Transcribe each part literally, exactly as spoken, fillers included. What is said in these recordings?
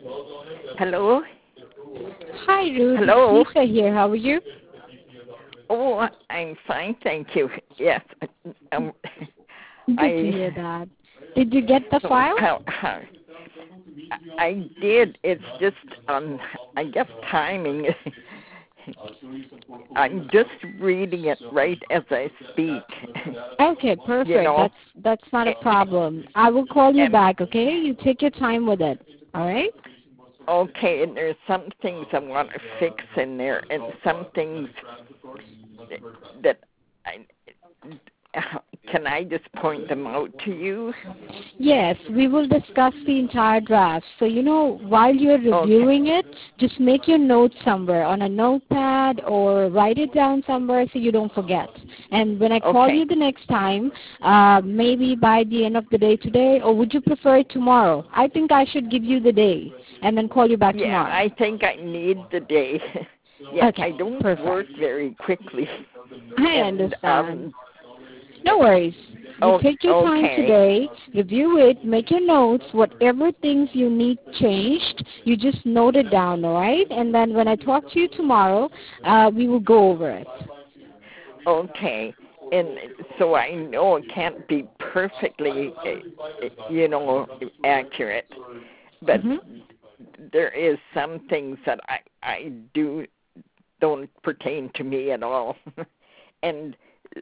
Hello? Hi, Ruth. It's Hello? Lisa here. How are you? Oh, I'm fine, thank you. Yes. Um, Good to I, hear that. Did you get the file? how, how, I did. It's just, um, I guess timing. I'm just reading it right as I speak. Okay, You perfect. know, That's that's not a problem. I will call you and back, okay? You take your time with it. All right? okay, and there's some things I want to fix in there, and some things that I can I just point them out to you? Yes, we will discuss the entire draft. So, you know, while you're Okay. reviewing it, just make your notes somewhere on a notepad or write it down somewhere so you don't forget. And when I call Okay. you the next time, uh, maybe by the end of the day today, or would you prefer it tomorrow? I think I should give you the day and then call you back Yeah, tomorrow. I think I need the day. Yeah, Okay, I don't work perfect. very quickly. I And understand. um No worries. You oh, take your time okay. today, review it, make your notes, whatever things you need changed, you just note it down, all right? And then when I talk to you tomorrow, uh, we will go over it. Okay. And so I know it can't be perfectly uh, you know accurate, but Mm-hmm. there is some things that I I do don't pertain to me at all. And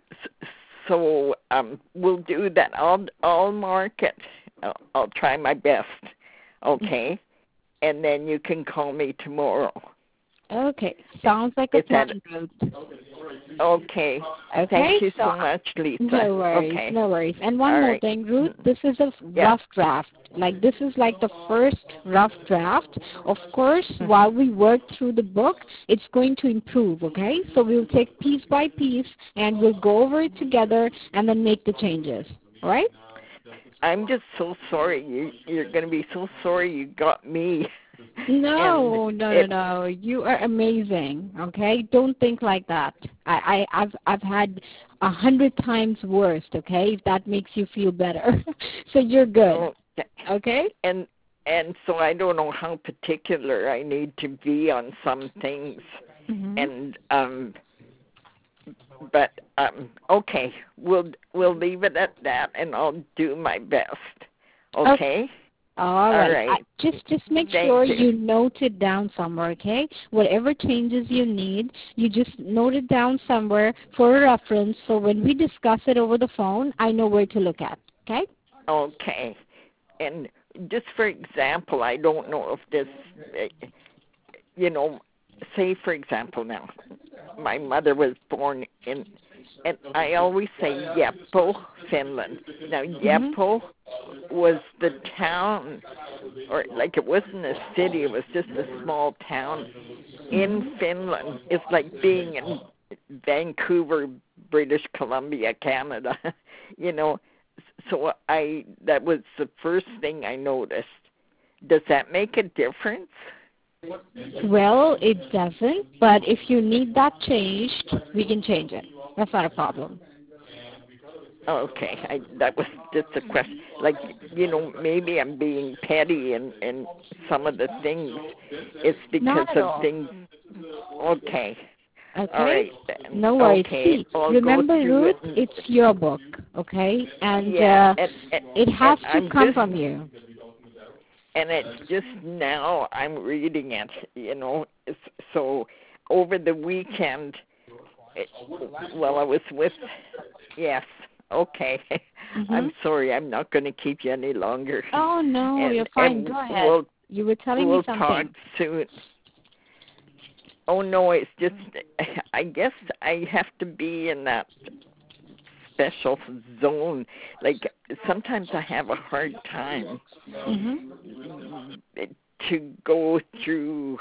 so um, we'll do that. I'll I'll mark it. I'll, I'll try my best. Okay, and then you can call me tomorrow. Okay, sounds like a Is that plan, Ruth. okay? Okay, Thank you so so much, Lisa. no worries, Okay, no worries. And one all more right. thing, Ruth, this is a Yeah. rough draft. Like this is like the first rough draft. Of course, Mhm. while we work through the book, it's going to improve, okay? So we'll take piece by piece and we'll go over it together and then make the changes. All right? I'm just so sorry. You you're going to be so sorry you got me. And No, no, no, it no. You are amazing. Okay, don't think like that. I, I, I've, I've had a hundred times worse. Okay, if that makes you feel better. So you're good. oh, Okay. and and so I don't know how particular I need to be on some things. Mhm. And um but um okay, we'll we'll leave it at that, and I'll do my best. Okay. Okay? All All right. I, right. just, just make Thank sure you. you note it down somewhere. Okay. Whatever changes you need, you just note it down somewhere for a reference. So when we discuss it over the phone, I know where to look at. Okay. Okay. And just for example, I don't know if this eh, you know, say for example now, my mother was born in, and I always say Jeppo, Finland. Now Mhm. Jeppo was the town, or like it wasn't a city, it was just a small town in Mhm. Finland. It's like being in Vancouver, British Columbia, Canada. You know, so I that was the first thing I noticed. Does that make a difference? Well, it doesn't, but if you need that changed, we can change it. That's not a problem. Okay, I, that was just a question. Like, you know, maybe I'm being petty and and some of the things. It's because Not at of all. things. Okay, all Okay? right then. No worries. Okay, See, I'll go remember, through Ruth, it. And, it's your book, okay? And yeah, uh, and, and it and has to I'm come just from you. and it's just now I'm reading it. You know, it's, so over the weekend. It, well, I was with. Yes. Okay. Mm-hmm. I'm sorry. I'm not going to keep you any longer. Oh, no, you're And fine. and Go ahead. we'll You were telling me we'll talk something. soon. Oh no, it's just I guess I have to be in that special zone. Like sometimes I have a hard time Mm-hmm. to go through.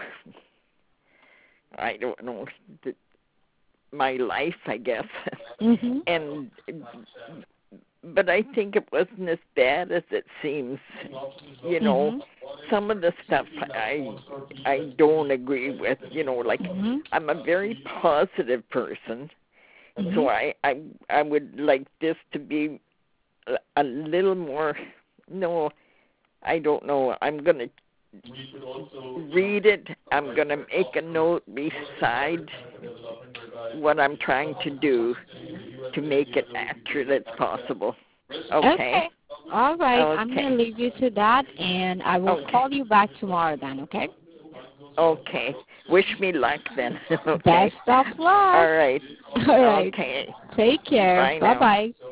I don't know the, my life, I guess, Mm-hmm. and but I think it wasn't as bad as it seems. You know, Mm-hmm. some of the stuff I I don't agree with. You know, like Mm-hmm. I'm a very positive person, Mm-hmm. so I I I would like this to be a, a little more. No, I don't know. I'm gonna read it. I'm going to make a note beside what I'm trying to do to make it accurate as possible. Okay? Okay. All right. Okay. I'm going to leave you to that, and I will Okay. call you back tomorrow then, okay? Okay. Wish me luck then. Okay. Best of luck. All right. All right. Okay. Take care. Bye now. Bye-bye.